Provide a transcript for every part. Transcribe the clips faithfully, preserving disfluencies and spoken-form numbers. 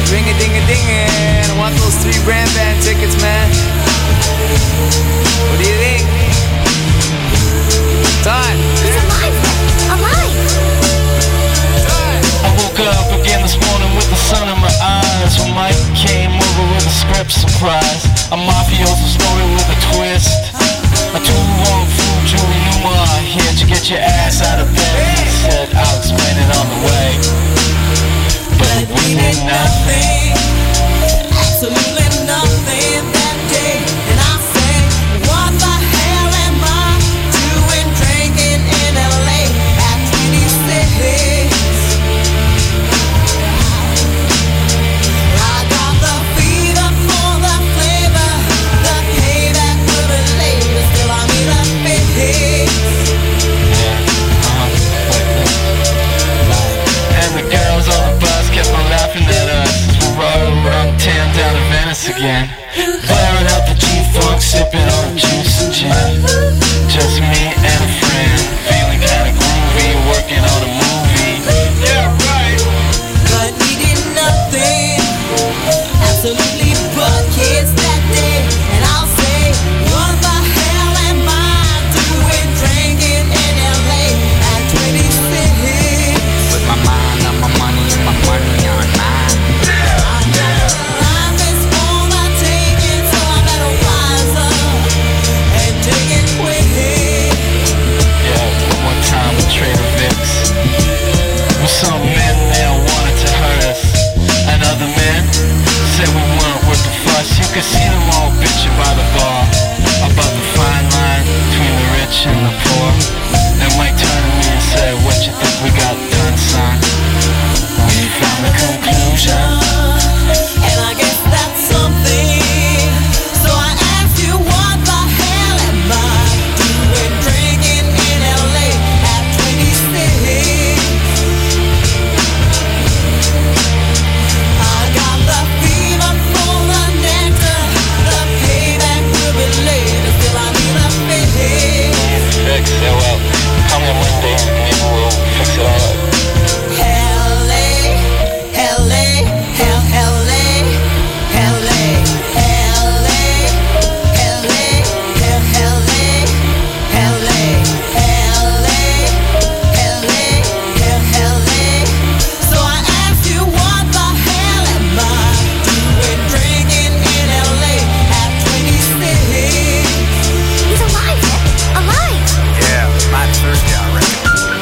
Ring a ding a ding and I want those three grand band tickets, man. What do you think? Time. He's alive. Alive. Time. I woke up again this morning with the sun in my eyes when Mike came over with a script surprise. A mafioso story with a twist. A two-wrong fool, Julie Newmar. Here to get your ass out of bed. He said, I'll explain it on the way. But we did nothing, absolutely nothing that day. And I say, what the hell am I doing drinking in L A at twenty-six? I got the fever for the flavor, the payback will be later. Still I need a fix. And the girls on the bus kept on laughing at us. We rode around town down to Venice again, blaring out the G-Funk, sipping on juice and gin. Just me and a friend, feeling kinda groovy, working on a movie. Yeah, right. But we did nothing, absolutely but kids that day. And I'll say, what the hell am I doing drinking in L A at twenty-six? With my mind on my money and my money on mine. Life is for the taking, so I better rise up and take it quick. Yeah, one more time with Trader Vic's. With some men there wanted to hurt us, and other men said we weren't worth the fuss. You could see them all bitching by the bar about the fine line between the rich and the poor. And Mike turned to me and said, what you think we got done, son? We found the conclusion, and I guess that's something. So I asked you, what the hell am I doing drinking in L A at twenty-six? I got the fever for the nectar, the payback will be later. Still I need a fix. Fix, yeah, well, call me on Monday, maybe we'll fix it all up. L A, L A, L L A, L A, L A, L A, L A, L A, L A, L A, L A. So I asked you, what the hell am I doing drinking in L A at twenty-six? He's alive. Alive. Yeah, my Thursday, I reckon.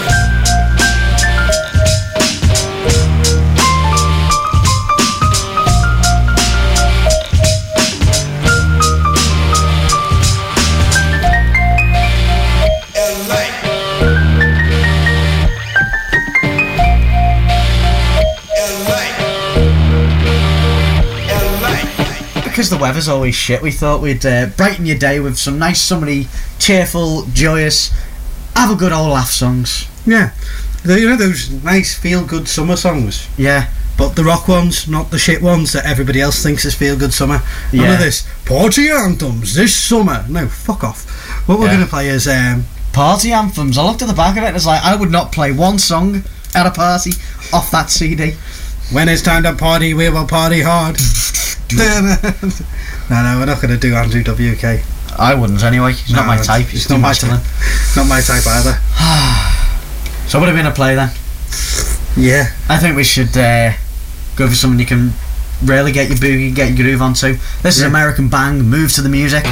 Because the weather's always shit, we thought we'd uh, brighten your day with some nice, summery, cheerful, joyous, have a good old laugh songs. Yeah, The- you know those nice feel-good summer songs, Yeah, but the rock ones, not the shit ones that everybody else thinks is feel-good summer. None Yeah. of this party anthems this summer. No, fuck off. What we're Yeah. going to play is um, party anthems. I looked at the back of it and it's like, I would not play one song at a party off that C D. When it's time to party, we will party hard. no, no, we're not going to do Andrew W K. I wouldn't anyway. He's not No, my type. He's it's too not my masculine. type. Not my type either. So what have been a play then? Yeah. I think we should uh, go for something you can really get your boogie, get your groove onto. This is Yeah. American Bang, Move to the Music.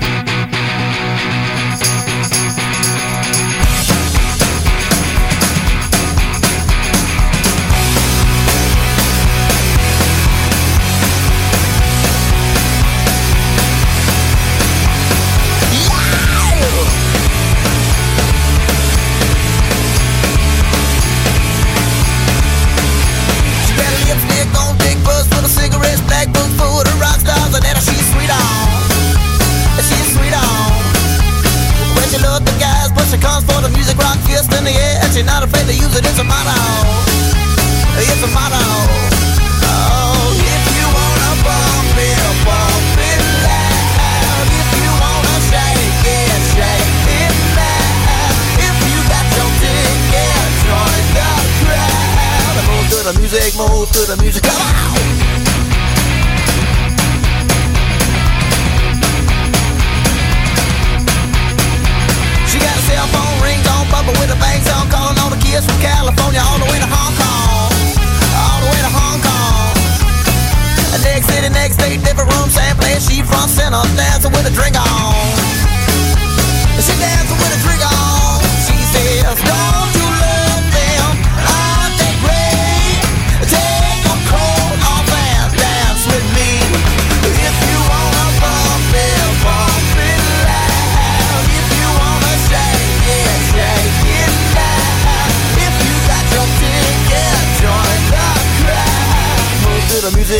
She's not afraid to use it, it's a motto. It's a motto. Oh, if you wanna bump it, bump it loud. If you wanna shake it, shake it loud. If you got your ticket, join the crowd. Move to the music, move to the music, come on.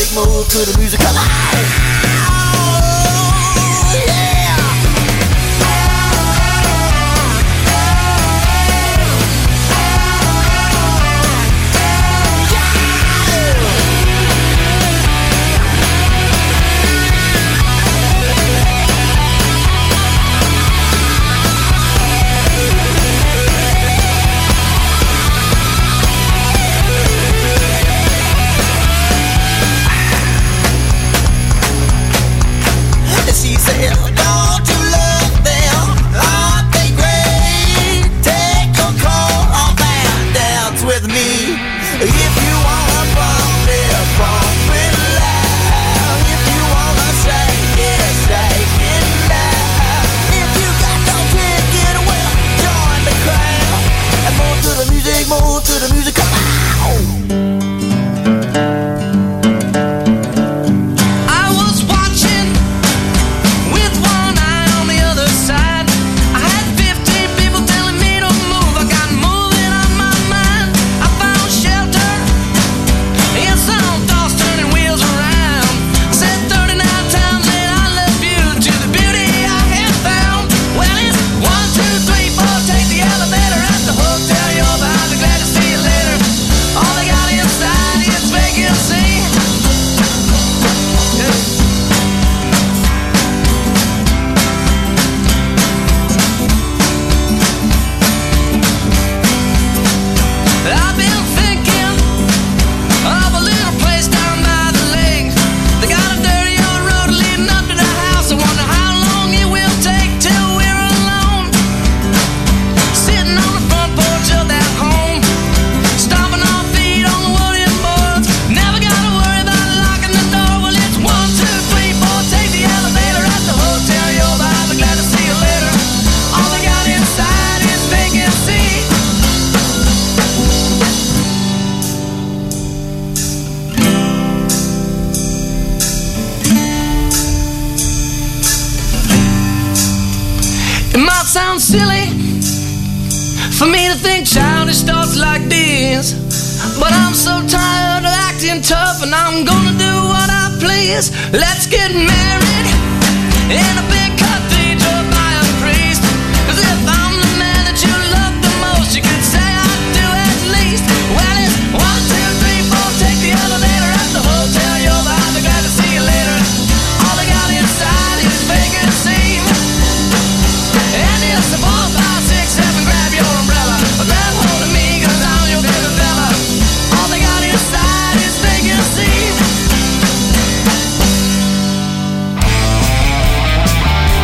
music, move to the music, come on! She said, don't you love them? Aren't they great? Take a call on that, dance with me. If you wanna bump it, bump it loud. If you wanna shake it, shake it loud. If you got no ticket, well, join the crowd. And move to the music, move to the music, come on! Sounds silly for me to think childish thoughts like this, but I'm so tired of acting tough, and I'm gonna do what I please. Let's get married in a big cathedral by a priest, 'cause if I'm the man that you love the most, you could say I do at least. Well, it's one, two, three, four, take the elevator at the hotel you'll I'll be glad to see you later. All they got inside is vacancy. And it's a four, five, six, seven, grab your umbrella. Grab hold of me, 'cause I'm your baby fella. All they got inside is vacancy.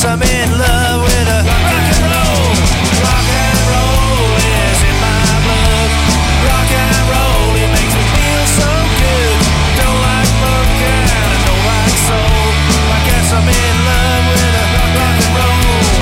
guess I'm in love with a rock and roll. Rock and roll is in my blood. Rock and roll, it makes me feel so good. Don't like punk and I don't like soul. I guess I'm in love with a rock, rock and roll.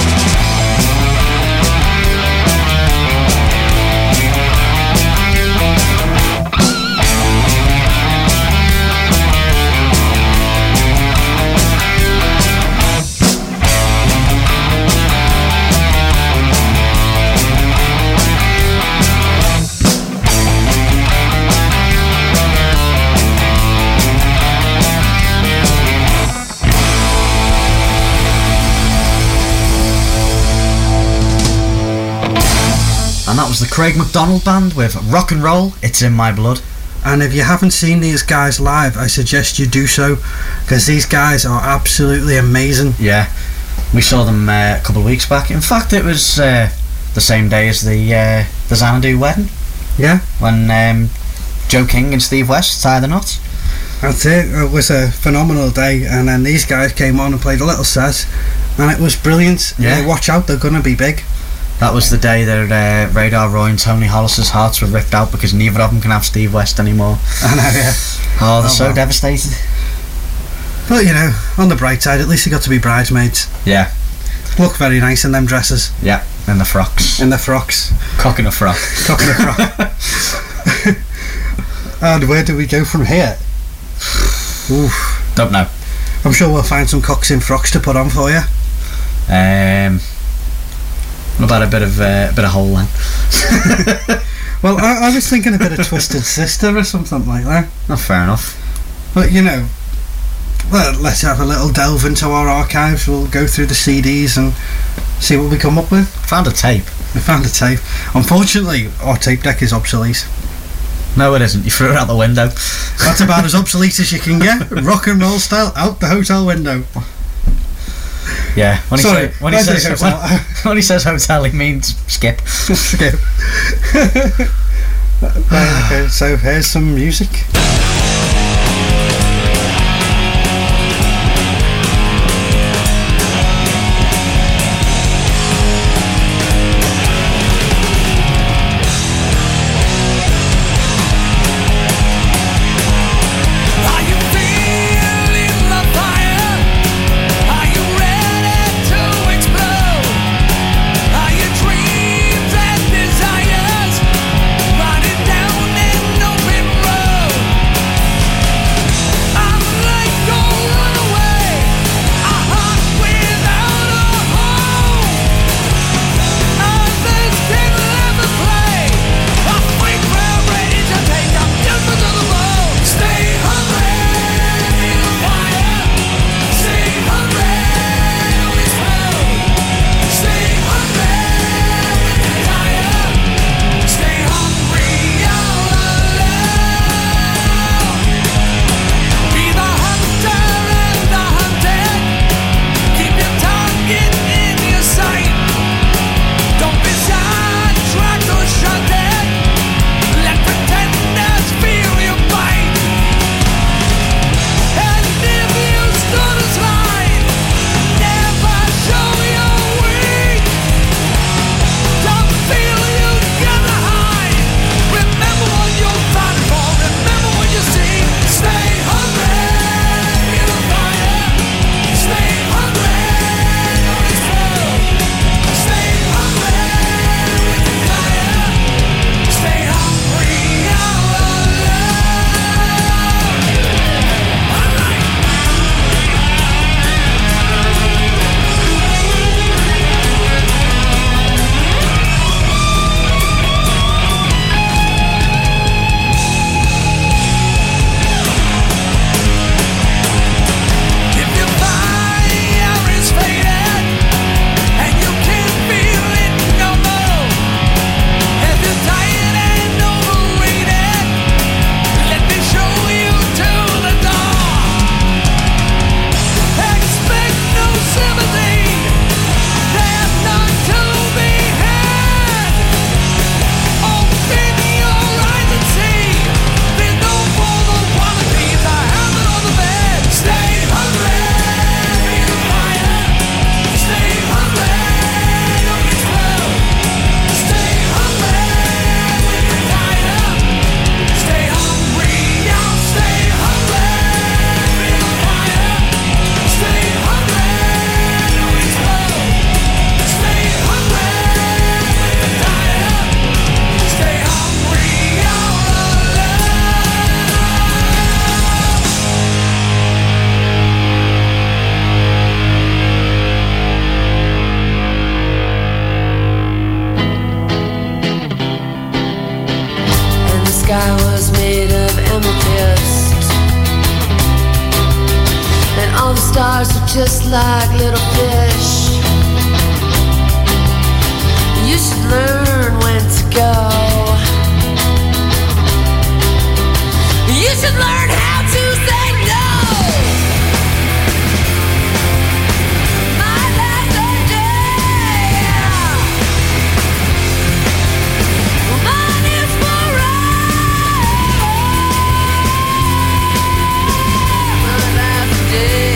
And that was the Craig McDonald Band with Rock and Roll, It's in My Blood. And if you haven't seen these guys live, I suggest you do so, because these guys are absolutely amazing. Yeah, we saw them uh, a couple of weeks back. In fact, it was uh, the same day as the uh, the Xanadu wedding, Yeah, when um, Joe King and Steve West tied the knots. that's it. It was a phenomenal day, and then these guys came on and played a little set, and it was brilliant. Yeah. Uh, watch out, they're going to be big. That was the day that uh, Radar Roy and Tony Hollis's hearts were ripped out because neither of them can have Steve West anymore. I know, yeah. Oh, they're Oh, so well. devastated. But, you know, on the bright side, at least they got to be bridesmaids. Yeah, Look very nice in them dresses, yeah, in the frocks. in the frocks. Cock in a frock. Cock in a frock. And where do we go from here? Oof. Don't know. I'm sure we'll find some cocks in frocks to put on for you. Um, what about a bit of uh, a bit of hole then? Well, I, I was thinking a bit of Twisted Sister or something like that. Oh, fair enough. But, you know, well, let's have a little delve into our archives. We'll go through the C Ds and see what we come up with. Found a tape. We found a tape. Unfortunately, our tape deck is obsolete. No, it isn't. You threw it out the window. That's about as obsolete as you can get. Rock and roll style, out the hotel window. Yeah. When he, Sorry, say, when, he I say says hotel. when, when he says hotel, he means skip. Skip. Right, okay, so here's some music. Are you feeling the fire? Are you ready to explode? Are your dreams and desires running down an open road? stars are just like little fish. You should learn when to go. You should learn how to say no. My last day, mine is forever. My last day,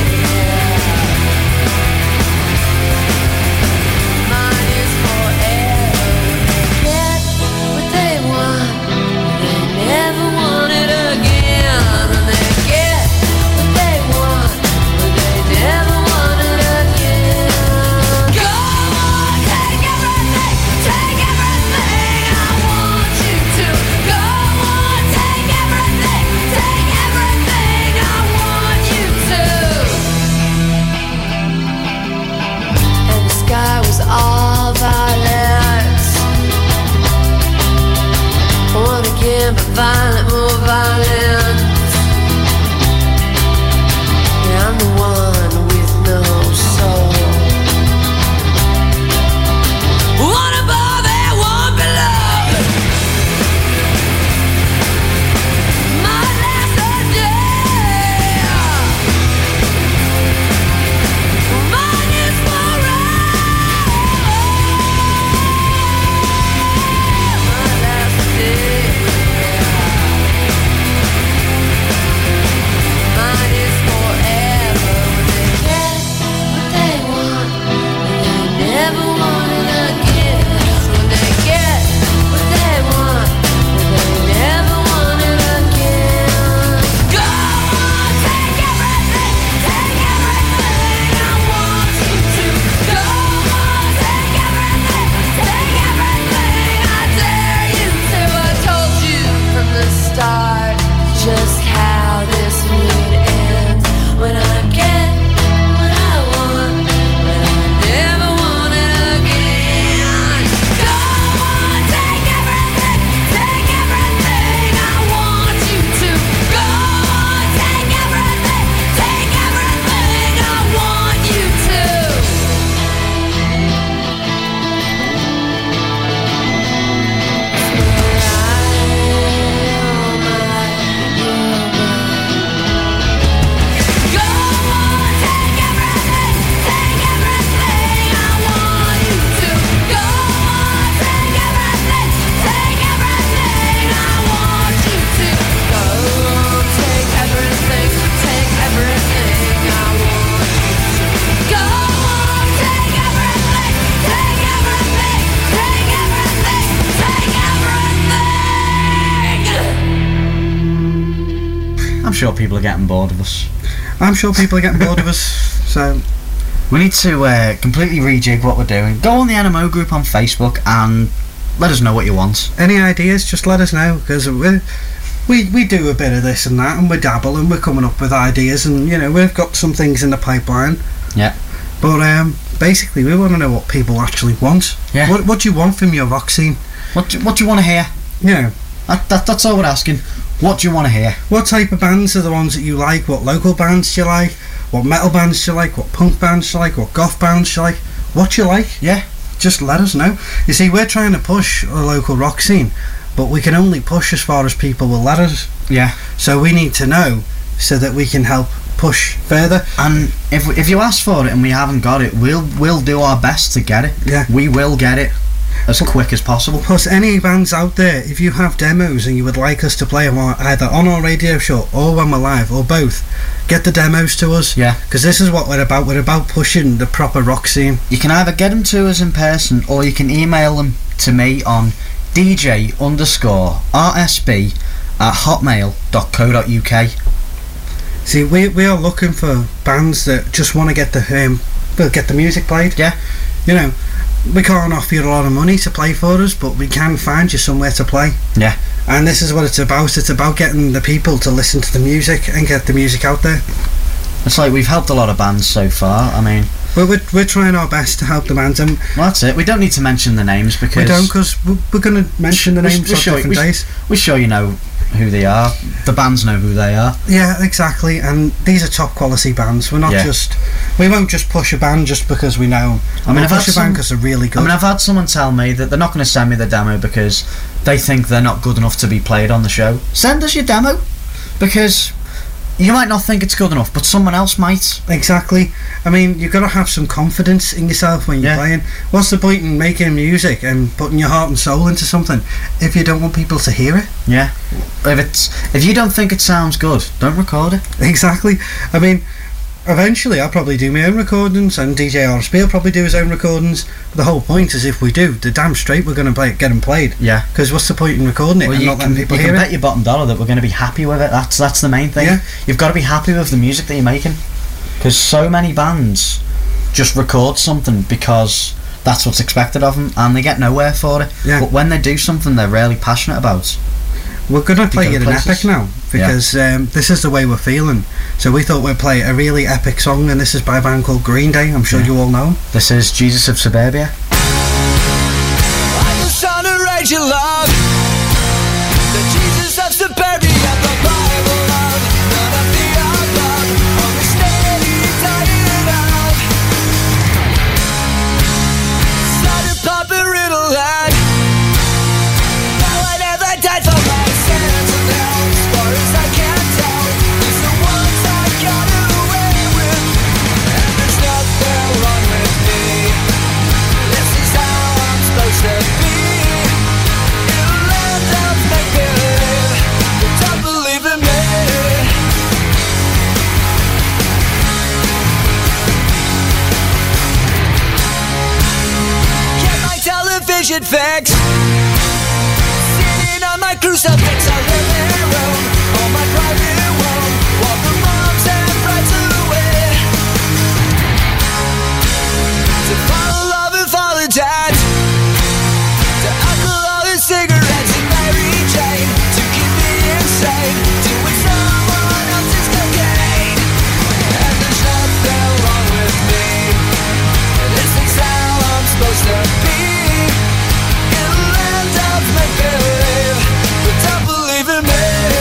mine is forever. Get what they want, they never want it again. And they get what they want, but they never want it again. Go on, take everything, take everything. I want you to. Go on, take everything, take everything. I want you to. And the sky was all violet. One again, but violent, more violent. Yeah, I'm the one with no soul. One above and one below. My last day, mine is forever. My last day, mine is forever. When they get what they want, and they never want it again. When they get what they want, and they never want it again. Go on, take everything, take everything. I want you to. Go on, take everything, take everything. I dare you to. I told you from the start just how this would end. When I get what I want, but I never want it again. Go on, take everything, take everything. I want you to. Go on, take everything, take everything. I want you to. Go on, take everything, take everything. I want you to. Go on, take everything, take everything. I want you to. Go on, take everything, take everything. I want you to. Go on, take everything, take everything, take everything, take everything. I'm sure people are getting bored of us. I'm sure people are getting bored of us, so We need to uh, completely rejig what we're doing. Go on the N M O group on Facebook and let us know what you want. any ideas, just let us know, because we we we do a bit of this and that, and we dabble, and we're coming up with ideas, and you know we've got some things in the pipeline. Yeah. But um, basically, we want to know what people actually want. Yeah. What what do you want from your rock scene? What do, what do you want to hear? You know, That, that, that's all we're asking. What do you want to hear? what type of bands are the ones that you like? What local bands do you like? What metal bands do you like? What punk bands do you like? What goth bands do you like? What do you like? Yeah. Just let us know. You see, we're trying to push a local rock scene, but we can only push as far as people will let us. Yeah. So we need to know so that we can help push further. And if if you ask for it and we haven't got it, we'll we'll do our best to get it. Yeah. We will get it as quick as possible. Plus, any bands out there, if you have demos and you would like us to play them on- either on our radio show or when we're live, or both, get the demos to us. Yeah. Because this is what we're about. We're about pushing the proper rock scene. You can either get them to us in person or you can email them to me on dj underscore rsb at hotmail dot co dot uk. See, we we are looking for bands that just want to get the um, well, get the music played. Yeah. You know, we can't offer you a lot of money to play for us, but we can find you somewhere to play. Yeah. And this is what it's about. It's about getting the people to listen to the music and get the music out there. It's like we've helped a lot of bands so far. I mean, We're, we're, we're trying our best to help the bands, and well, that's it. We don't need to mention the names because we don't, because we're, we're going to mention the we- names we're on sure- different we- days. we're sure you know who they are. The bands know who they are. Yeah, exactly. And these are top quality bands. We're not Yeah. just we won't just push a band just because we know. I mean, we'll I've push had a band some- because they're really good. I mean, I've had someone tell me that they're not going to send me the demo because they think they're not good enough to be played on the show. Send us your demo, because you might not think it's good enough, but someone else might. Exactly. I mean, you've got to have some confidence in yourself when you're Yeah. playing. What's the point in making music and putting your heart and soul into something if you don't want people to hear it? Yeah. If it's if you don't think it sounds good, don't record it. Exactly. I mean, eventually I'll probably do my own recordings, and D J R S P will probably do his own recordings. But the whole point is, if we do, the damn straight we're going to play, get them played. Yeah. Because what's the point in recording it Well, and you not can, letting people you can hear bet it? your bottom dollar that we're going to be happy with it. That's that's the main thing. Yeah. You've got to be happy with the music that you're making, because so many bands just record something because that's what's expected of them, and they get nowhere for it. Yeah. But when they do something they're really passionate about, We're going to play go you an places. epic now, because um, this is the way we're feeling. So we thought we'd play a really epic song, and this is by a band called Green Day. I'm sure Yeah. you all know 'em. this is Jesus of Suburbia. I just trying to raise your love. The Jesus of suburbia, the Bible love. None of the above. Only steady, tired of. Started popping riddle and no one ever died for my sins. And now, as far as I can tell, these are ones I got away with. And there's nothing wrong with me. This is how I'm supposed to be. In a land of make-believe, but don't believe in me. Get my television fixed. Sitting on my crucifix, I live in Rome. On my private home, while the moms and brides away. To follow love and follow dad. To alcohol and cigarettes and Mary Jane. To keep me insane. Doing someone else's cocaine. And there's nothing wrong with me. This is how I'm supposed to be. In a land of make-believe, but don't believe in me.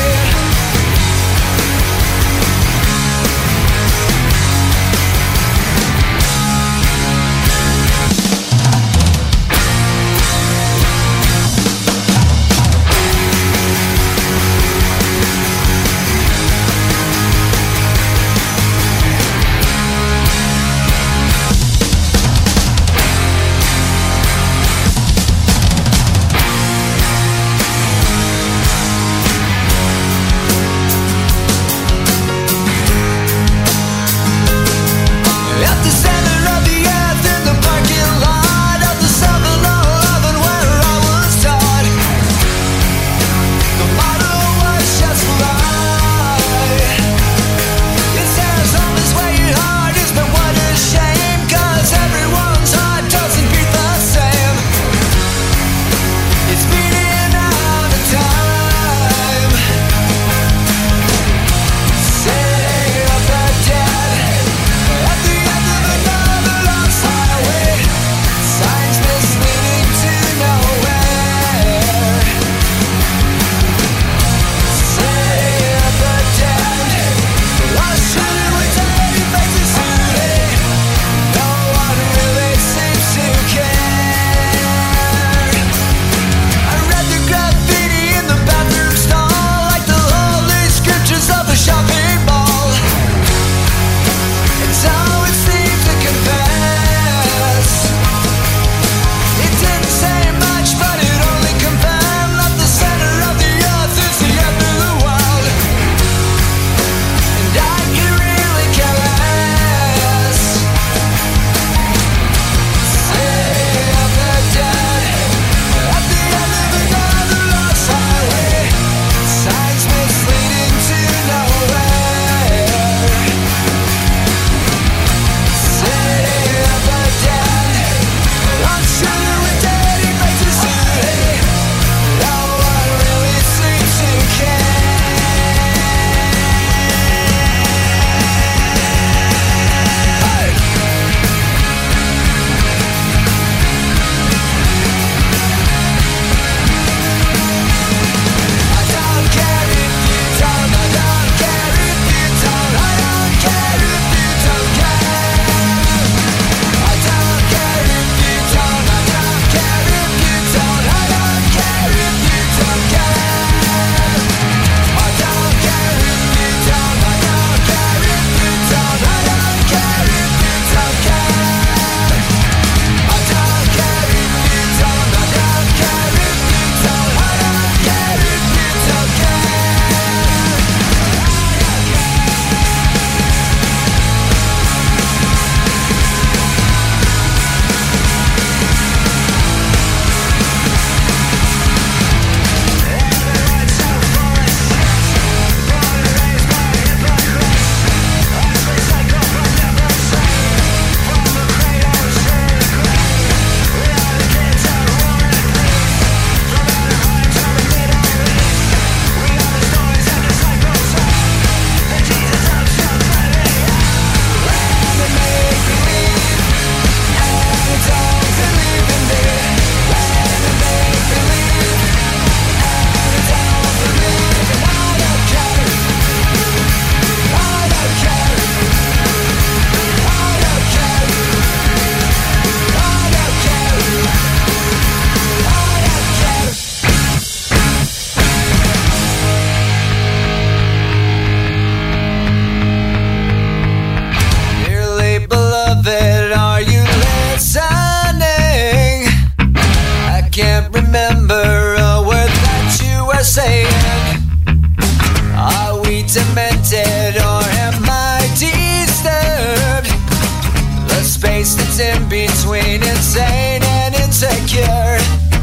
lives in between insane and insecure.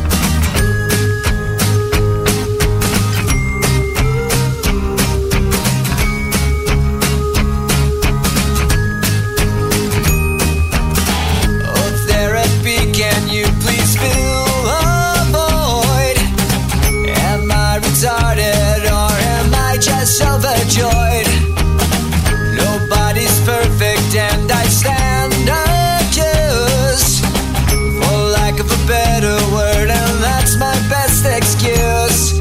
Oh, therapy, can you please fill the void? Am I retarded or am I just overjoyed? Nobody's perfect and I stand accused, for lack of a better word, and that's my best excuse.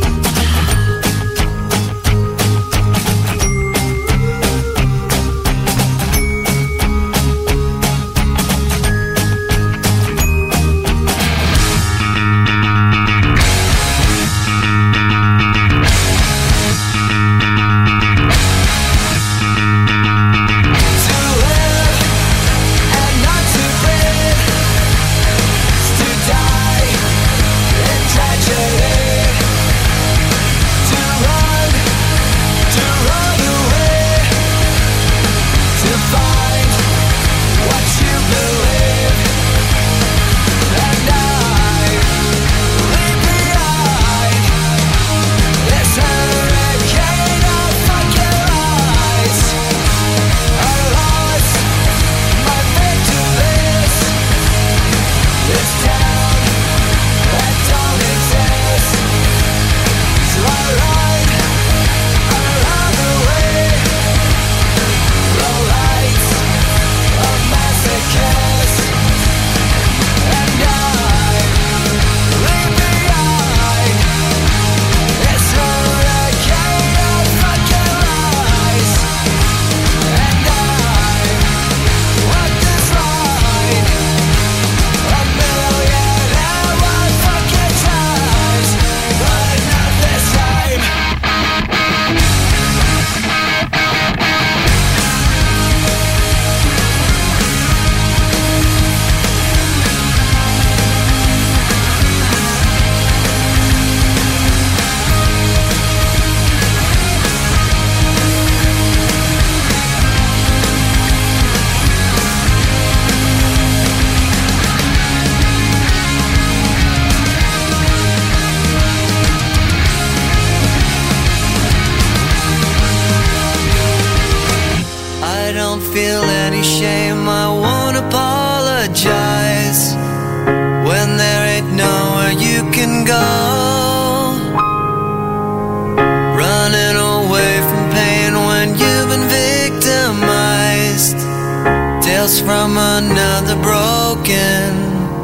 From another broken.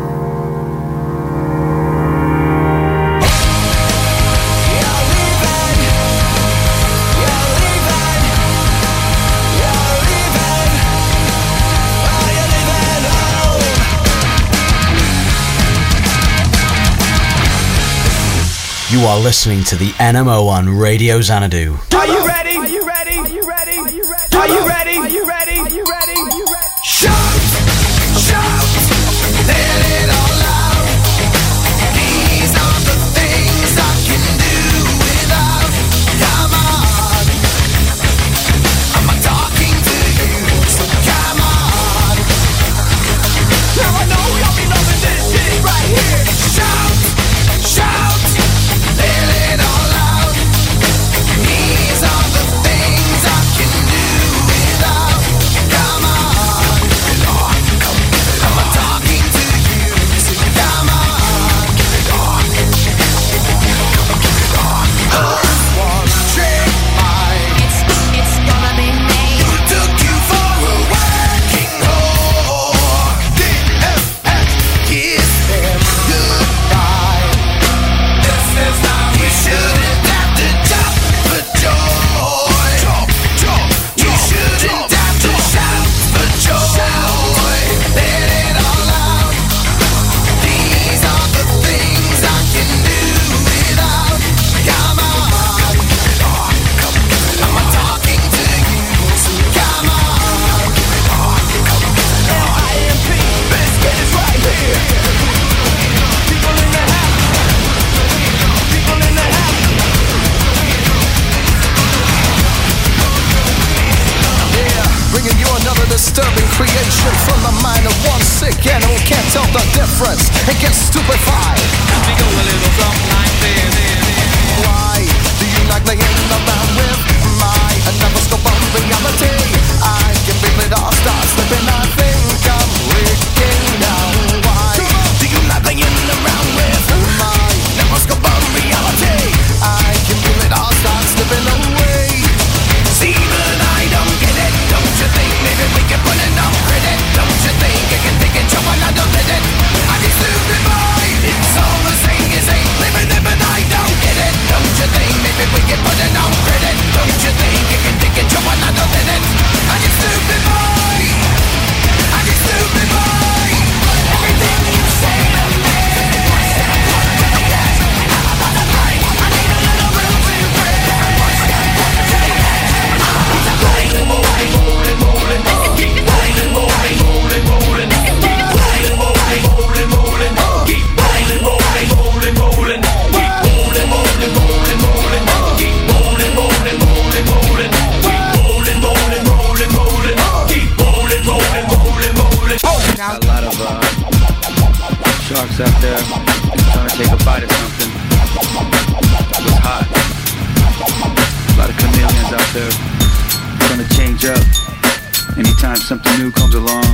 You are listening to the N M O on Radio Xanadu. Are you ready? Are you ready? Are you ready? Are you ready? Are you ready? Are you ready? Are you ready? Are you ready? Shout! Shout! Let it all out. These are the things I can do without. Come on. I'm talking to you, so come on. Now I know y'all be loving this shit right here. Shout! Shout! Let it all out. These are the things I can do without. Come on. I'm talking to you, so come on. This was a trick, It's, it's gonna be me. who took you for a working whore. D F S, kiss them goodbye. This is how you shouldn't have to jump for joy. Jump, jump, you shouldn't have to shout for joy. Let it all out. These are the things I can do without. Come on. I'm talking to you, so come on. L I M P, Biscuit is right here. People in the house. People in the house. Yeah, bringing you another disturbing creation from the mind of one sick difference and get stupefied. We go a little something like this. Why do you like playing around with my another scope of reality? I can feel it all start slipping. I think I'm breaking down. Why do you like playing around with my another scope of reality? I can feel it all start slipping away. See, but I don't get it. Don't you think maybe we can put it on credit? Don't you think I can take it, jump another minute? I get stupid boy. It's all the same as ain't living it, but I don't get it. Don't you think maybe we can put it on credit? Don't you think I can take it, jump another minute? I get stupid boy. I get stupid boy. Everything you say to me. A lot of uh, sharks out there trying to take a bite of something. It was hot. A lot of chameleons out there trying to change up. Anytime something new comes along,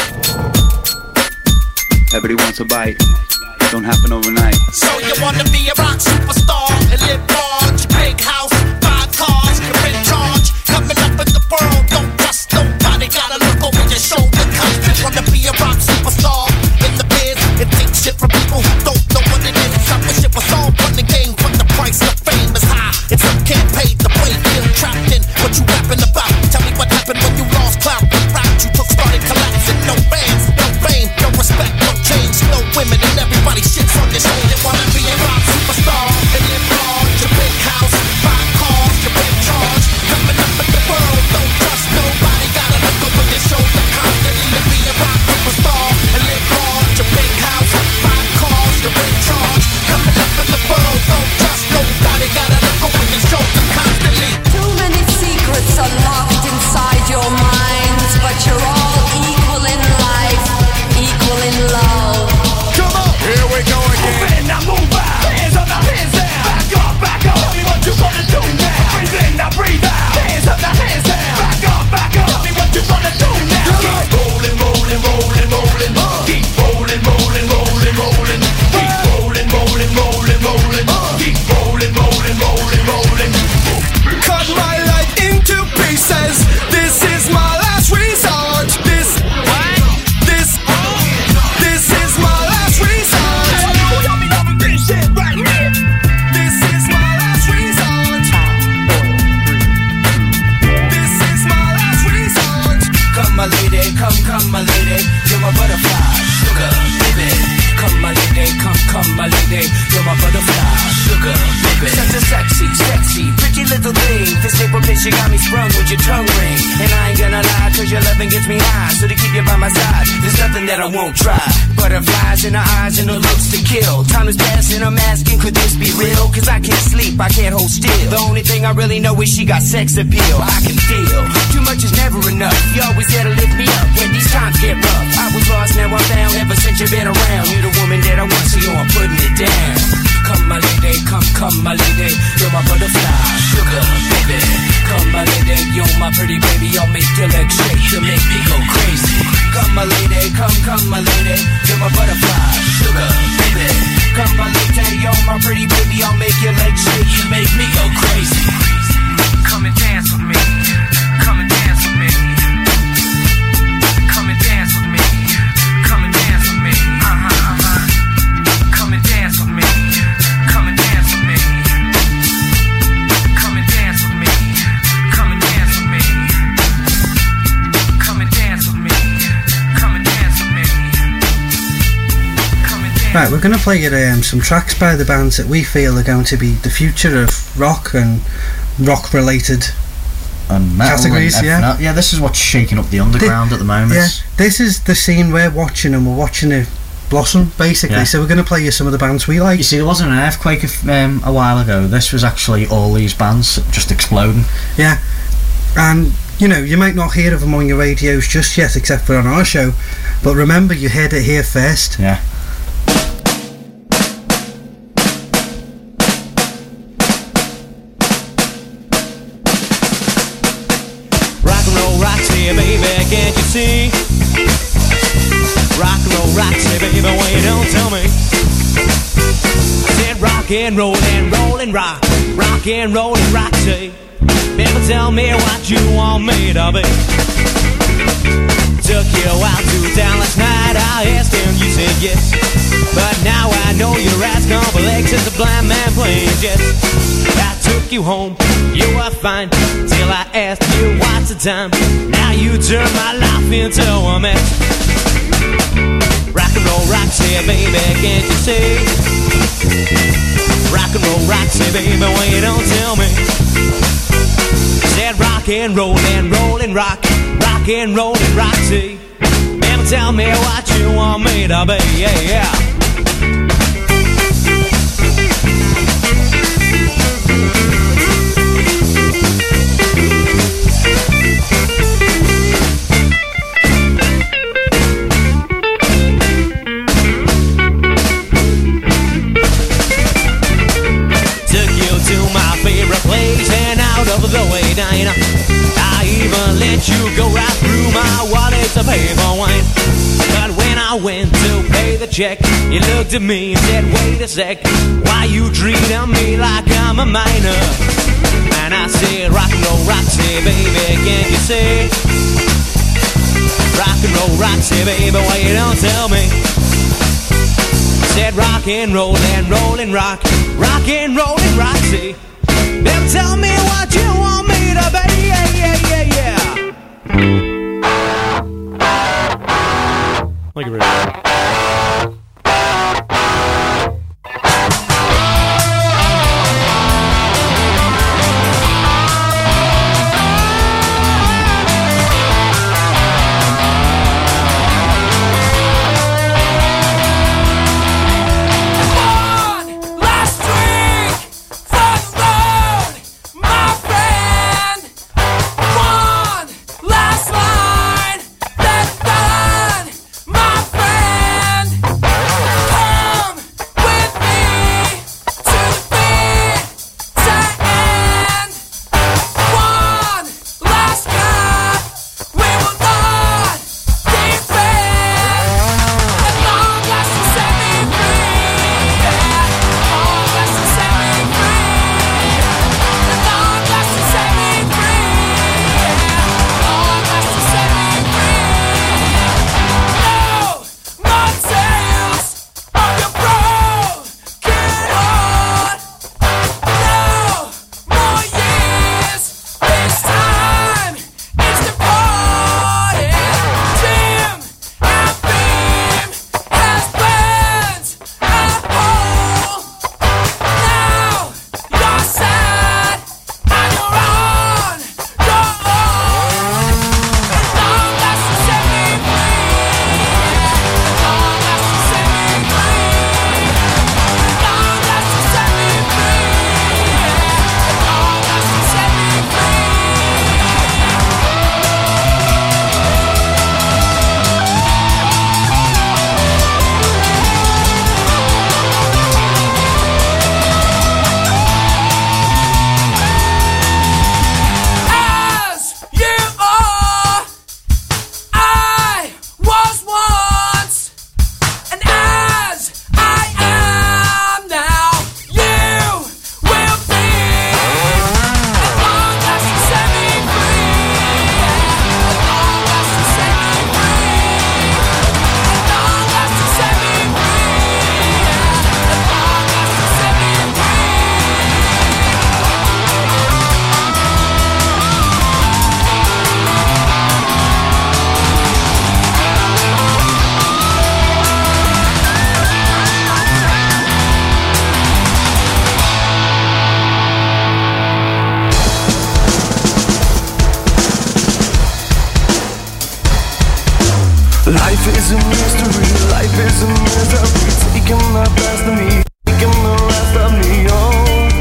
everybody wants a bite. Don't happen overnight. So you wanna be a rock superstar and live large, big house, five cars, you're in charge, coming up in the world, don't trust nobody, gotta look over your shoulder, cause you wanna be a rock superstar in the biz, and take shit from people who don't know what it is. I wish it was all fun and game, but the price of fame is high, and some can't pay the way, feel trapped in what you rapping about. Tell me what happened when you lost clout, the route you took started collapsing. No fans, no fame, no respect, no change, no women, and everybody shits on this shit. They wanna be a rock superstar and live large, your big house, five cars, your big charge, coming up in the world, don't trust nobody, gotta look over your shoulder constantly to be a rock superstar and live large, your big house, five cars, your big charge, coming up in the world, don't trust nobody, gotta look over your shoulder constantly. Too many secrets are locked inside your minds, but you're all equal in life, equal in love. Come on, here we go again. Move in, now move out. Hands up, now hands down. Back up, back up. Tell me what you gonna do now. Breathe in, now breathe out. Hands up, now hands down. Back up, back up. Tell me what you gonna do now. Keep rolling, rolling, rolling, rolling. Keep rolling, rolling, rolling, rolling. Keep rolling, rolling, rolling, rolling. Keep rolling, rolling, rolling, rolling. Cut my life into pieces. This is my last resort. This, this, this is my last resort. This is my last resort. This is my last resort. Come my lady, come, come my lady. You're my butterfly, sugar, baby. Come my lady, come, come my lady. You're my butterfly, sugar, baby. Such a sexy, sexy, pretty little thing. This paper bitch, you got me sprung with your tongue ring. And I ain't gonna lie, cause your loving gets me high. So to keep you by my side, there's nothing that I won't try. Butterflies in her eyes and her looks to kill. Time is passing, I'm asking, could this be real? Cause I can't sleep, I can't hold still. The only thing I really know is she got sex appeal. I can feel, too much is never enough. You always there to lift me up when these times get rough. I was lost, now I'm found, ever since you've been around. You're the woman that I want, so yo, I'm putting it down. Come my lady, come, come my lady. You're my butterfly, sugar, baby. Come my lady, you're my pretty baby. I'll make your legs shake, you make me go crazy. Come my lady, come, come my lady. You're my butterfly, sugar, baby. Come my lady, you're my pretty baby. I'll make your legs shake, you make me go crazy. Come and dance with me. Come and dance with me. Come and dance with me. Come and dance with me. Uh-huh, uh-huh. Come and dance with me. Come and dance with me. Come and dance with me. Come and dance with me. Come and dance with me. Come and dance with me. Come and dance. Right, we're going to play you um, some tracks by the bands that we feel are going to be the future of rock and rock related and metal categories. And yeah, yeah. This is what's shaking up the underground Thi- at the moment. Yeah, this is the scene we're watching, and we're watching it blossom basically. Yeah. So we're going to play you some of the bands we like. You see, there wasn't an earthquake a, um, a while ago. This was actually all these bands just exploding. Yeah, and you know, you might not hear of them on your radios just yet, except for on our show. But remember, you heard it here first. Yeah. rock and roll and roll and rock, rock and roll and rock. Say, never tell me what you want me to be. Took you out to town last night, I asked and you said yes. But now I know your ass complex as a blind man playing chess. I took you home, you were fine, till I asked you what's the time. Now you turn my life into a mess. Rock and roll, rock, say baby, can't you see? Rock and roll, rock, say baby, when you don't tell me. Said rock and roll and roll and rock, rock and roll and rock, see. Never tell me what you want me to be, yeah, yeah. Place and out of the way diner. I even let you go right through my wallet to pay for wine. But when I went to pay the check, you looked at me and said, wait a sec, why you treating me like I'm a minor? And I said, rock and roll, rock, say baby, can't you see? Rock and roll, rock, say baby, why you don't tell me? Said rock and roll and roll and rock, rock and roll and rock, see. Then tell me what you want me to be, yeah, yeah, yeah, yeah. Look at it. Life is a mystery, life is a misery. Taking the best of me, taking the rest of me. Oh,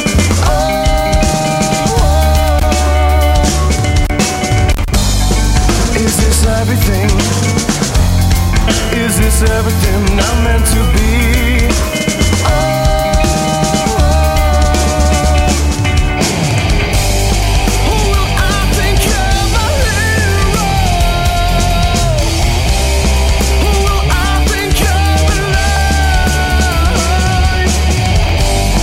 oh. Is this everything? Is this everything I'm meant to be? Oh, will I become a hero? Will I become alive?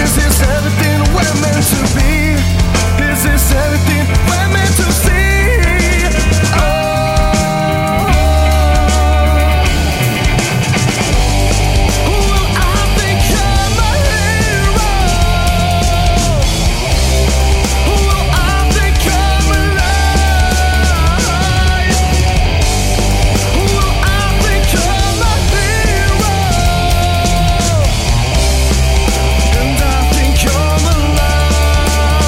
Is this everything we're meant to be? Is this everything we're meant to see? Oh, will I become a hero? Will I become alive? Will I become a hero? And I think I'm alive.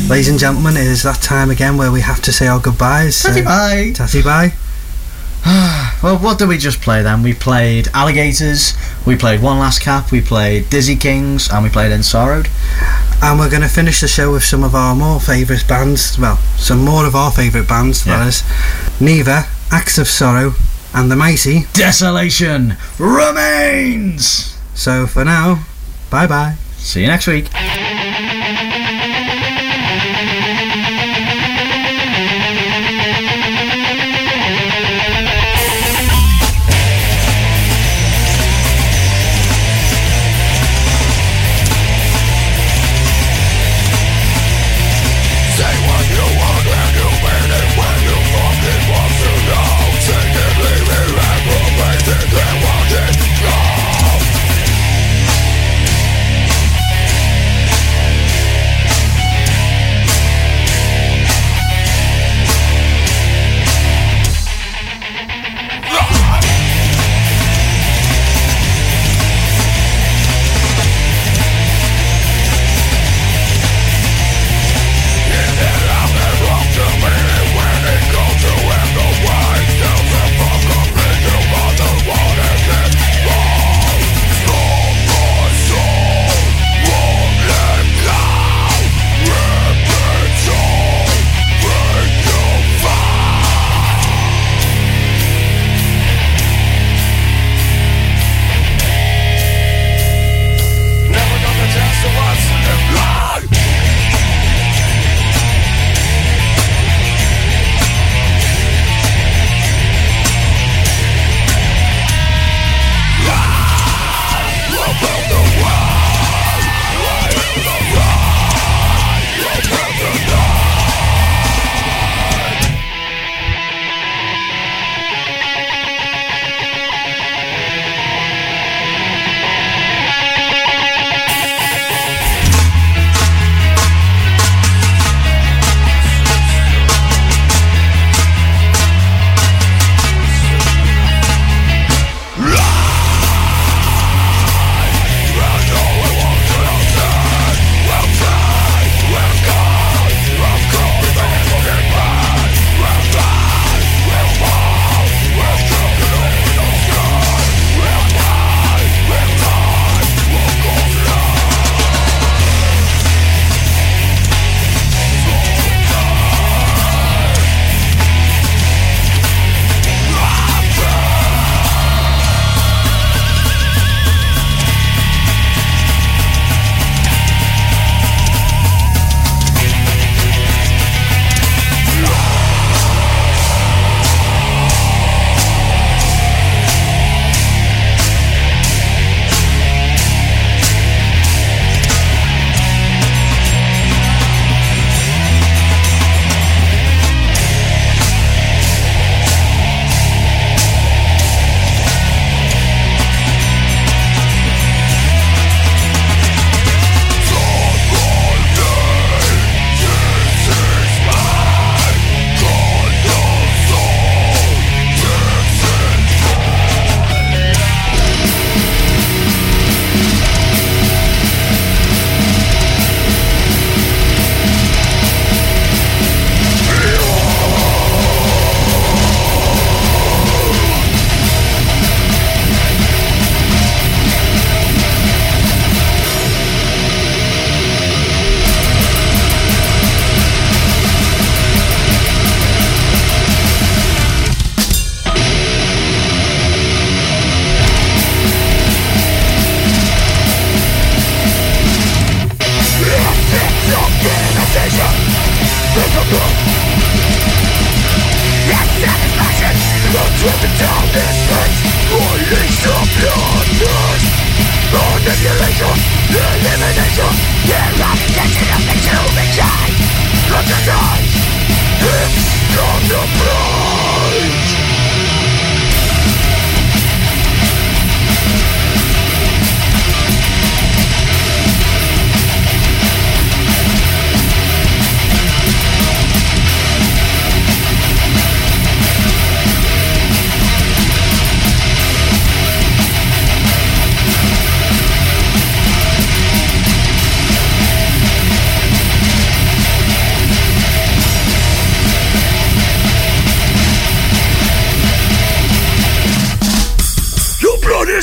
ladies and gentlemen, it is that time again where we have to say our goodbyes. Tatty Uh, bye. Tatty bye. Well, what did we just play then? We played Alligators, we played One Last Cap, we played Dizzy Kings, and we played Ensorrowed. And we're going to finish the show with some of our more favourite bands. Well, some more of our favourite bands, Yeah. that is. Neva, Acts of Sorrow, and the mighty Desolation Remains! So for now, bye bye. See you next week.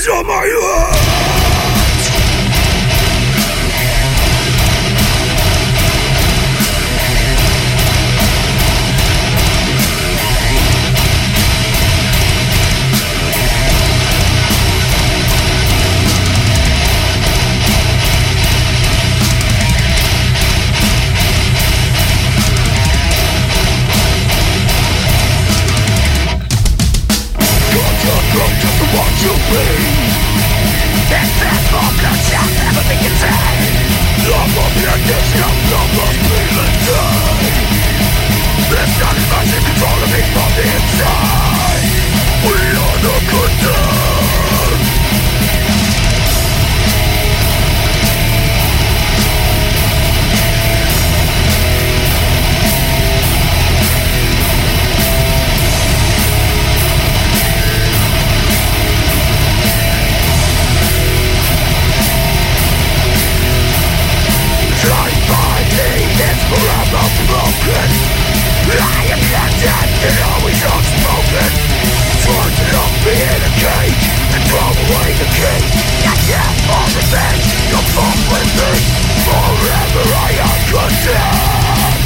is on my heart. What you be? It's that fucking shall never be contained. Love of your addiction, love of feeling time. This satisfaction controlling me from the inside. We are the good time. Forever broken. I am content and always unspoken. Trying to not be in a cage and throw away the key. I can't for revenge. You'll fuck with me. Forever I am content.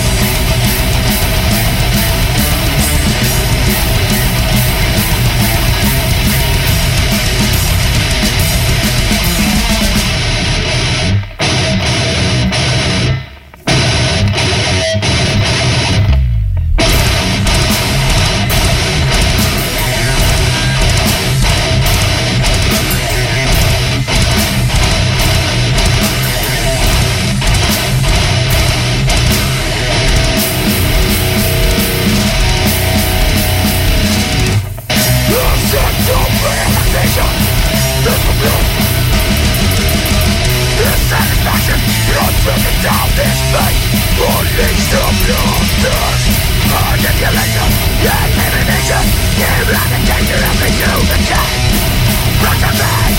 Tripping down this face, release the blunders. Manipulation, yeah, elimination. Eradicate your every human kind. Brought to me.